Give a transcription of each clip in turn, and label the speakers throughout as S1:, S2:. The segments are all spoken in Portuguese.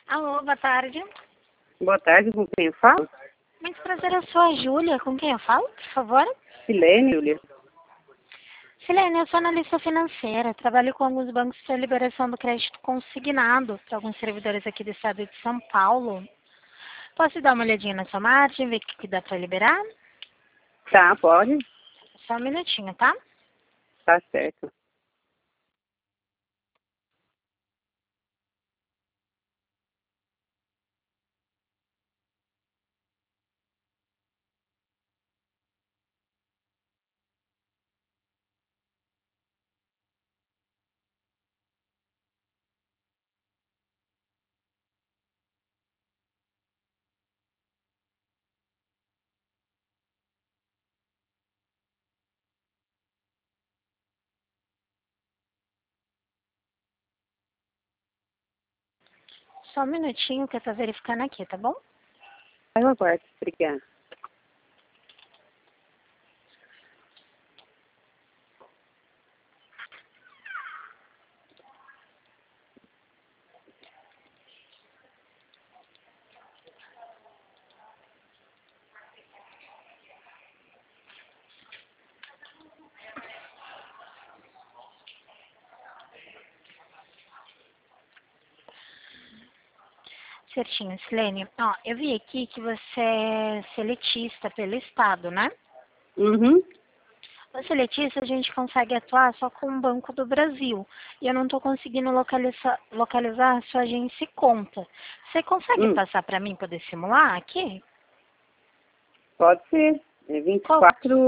S1: Alô, boa tarde.
S2: Boa tarde, com quem eu falo?
S1: Muito prazer, eu sou a Júlia. Com quem eu falo, por favor?
S2: Silene, Júlia.
S1: Silene, eu sou analista financeira. Trabalho com alguns bancos para liberação do crédito consignado para alguns servidores aqui do estado de São Paulo. Posso dar uma olhadinha na sua margem, ver o que dá para liberar?
S2: Tá, pode?
S1: Só um minutinho, tá?
S2: Tá certo.
S1: Só um minutinho que eu tô verificando aqui, tá bom?
S2: Eu aguardo, obrigada.
S1: Certinho, Silene. Ó, eu vi aqui que você é seletista pelo estado, né?
S2: Uhum.
S1: O seletista a gente consegue atuar só com o Banco do Brasil. E eu não estou conseguindo localizar a sua agência e conta. Você consegue passar para mim poder simular aqui?
S2: Pode ser. É
S1: Qual?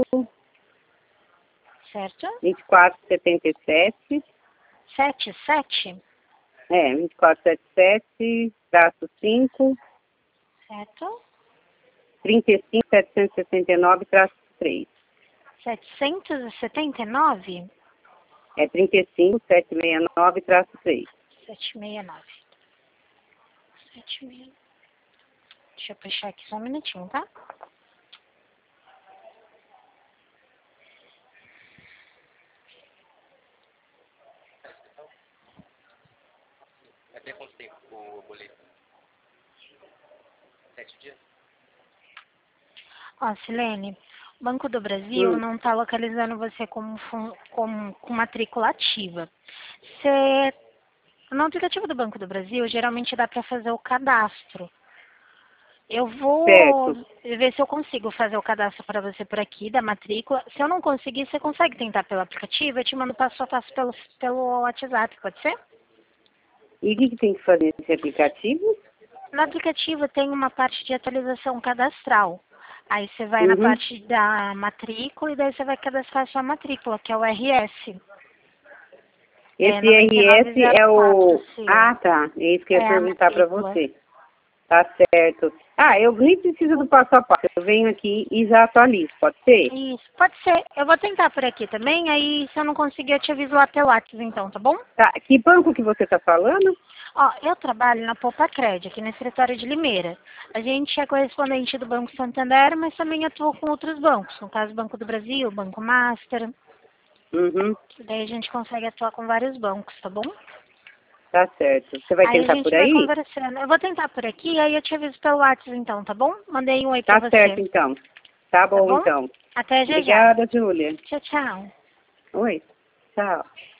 S2: 24,
S1: Certo?
S2: 2477.
S1: 77?
S2: É, 2477, traço 5,
S1: Certo?
S2: 35769, traço 3.
S1: 779?
S2: É 35769, traço 3.
S1: 769. 76. Deixa eu puxar aqui só um minutinho, tá?
S3: Até quanto tempo o boleto? 7 dias?
S1: Ó, Silene, o Banco do Brasil não está localizando você com matrícula ativa. Você, no aplicativo do Banco do Brasil, geralmente dá para fazer o cadastro. Eu vou
S2: Certo.
S1: ver se eu consigo fazer o cadastro para você por aqui, da matrícula. Se eu não conseguir, você consegue tentar pelo aplicativo? Eu te mando passo a passo pelo WhatsApp, pode ser?
S2: E o que tem que fazer nesse aplicativo?
S1: No aplicativo tem uma parte de atualização cadastral. Aí você vai na parte da matrícula e daí você vai cadastrar a sua matrícula, que é o RS. É
S2: Esse RS é
S1: 9904,
S2: o...
S1: sim.
S2: Ah, tá. É isso que eu ia
S1: É a
S2: perguntar para
S1: matrícula.
S2: você. Tá certo. Ah, eu nem preciso do passo a passo. Eu venho aqui e já atualizo, pode ser?
S1: Isso, pode ser. Eu vou tentar por aqui também, aí se eu não conseguir eu te aviso lá pelo WhatsApp então, tá bom?
S2: Tá. Que banco que você está falando?
S1: Ó, eu trabalho na Poupa Cred, aqui no escritório de Limeira. A gente é correspondente do Banco Santander, mas também atua com outros bancos, no caso Banco do Brasil, Banco Master.
S2: Uhum.
S1: Daí a gente consegue atuar com vários bancos, tá bom?
S2: Tá certo. Você vai
S1: Aí a
S2: tentar por
S1: gente vai
S2: aí?
S1: conversando. Eu vou tentar por aqui, aí eu te aviso pelo WhatsApp então, tá bom? Mandei um oi pra
S2: Tá certo,
S1: você,
S2: então. Tá
S1: tá
S2: bom,
S1: bom?
S2: então.
S1: Até já já.
S2: Obrigada, Júlia.
S1: Tchau, tchau.
S2: Oi. Tchau.